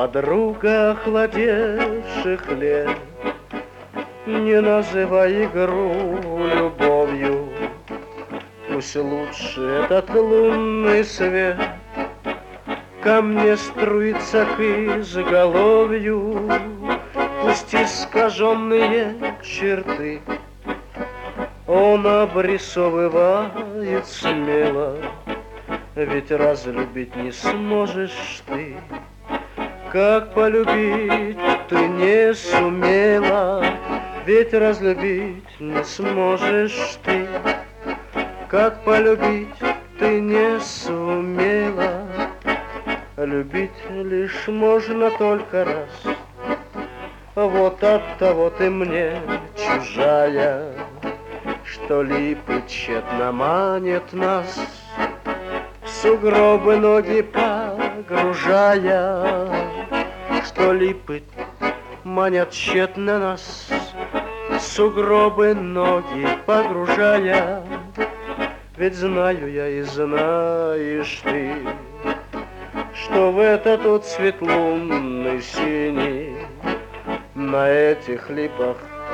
Подруга охладевших лет, не называй игру любовью. Пусть лучше этот лунный свет ко мне струится к изголовью. Пусть искаженные черты он обрисовывает смело, ведь разлюбить не сможешь ты, как полюбить ты не сумела. Ведь разлюбить не сможешь ты, как полюбить ты не сумела. Любить лишь можно только раз, вот оттого ты мне чужая, что липы тщетно манят нас, в сугробы ноги погружая, что липы манят тщетно нас, в сугробы ноги погружая. Ведь знаю я и знаешь ты, что в этот вот цвет лунный синий на этих липах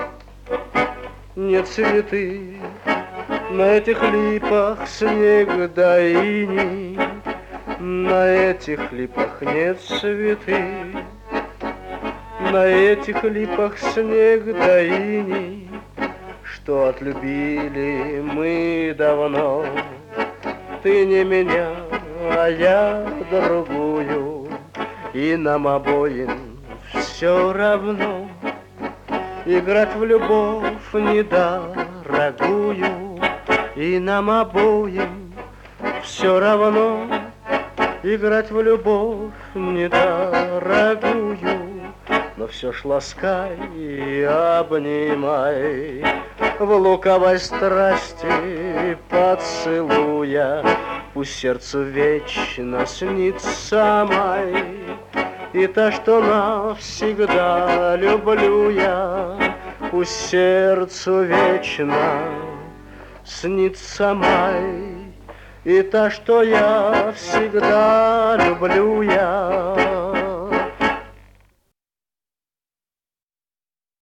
нет цветы, на этих липах снег да иней, на этих липах нет цветы, на этих липах снег да иней, что отлюбили мы давно. Ты не меня, а я другую, и нам обоим все равно. Играть в любовь недорогую, и нам обоим все равно. Играть в любовь недорогую, но все ж ласкай и обнимай, в луковой страсти поцелуя. Пусть сердцу вечно снится май, и та, что навсегда люблю я. Пусть сердцу вечно снится май, и та, что я всегда люблю я.